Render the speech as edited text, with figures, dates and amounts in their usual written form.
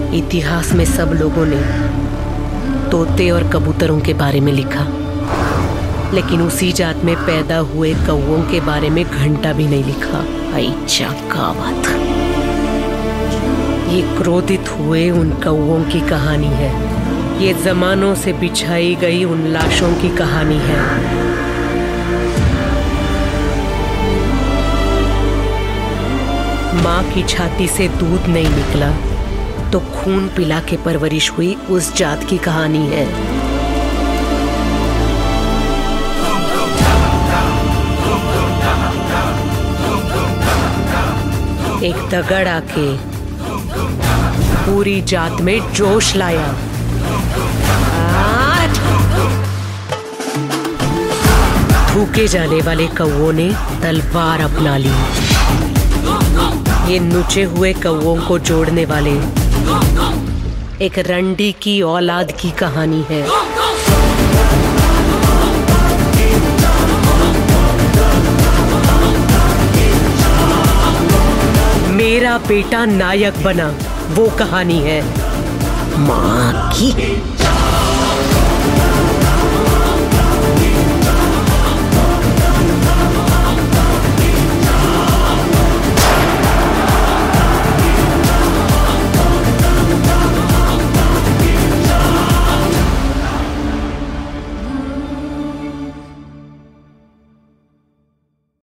इतिहास में सब लोगों ने तोते और कबूतरों के बारे में लिखा, लेकिन उसी जात में पैदा हुए कौओं के बारे में घंटा भी नहीं लिखा। आईचा गावत। ये क्रोधित हुए उन कौओं की कहानी है। ये जमानों से बिछाई गई उन लाशों की कहानी है। माँ की छाती से दूध नहीं निकला तो खून पिला के परवरिश हुई उस जात की कहानी है। एक दगड़ आके पूरी जात में जोश लाया। भूखे जाने वाले कौओं ने तलवार अपना ली। ये नुचे हुए कौओं को जोड़ने वाले एक रंडी की औलाद की कहानी है। मेरा बेटा नायक बना, वो कहानी है माँ की।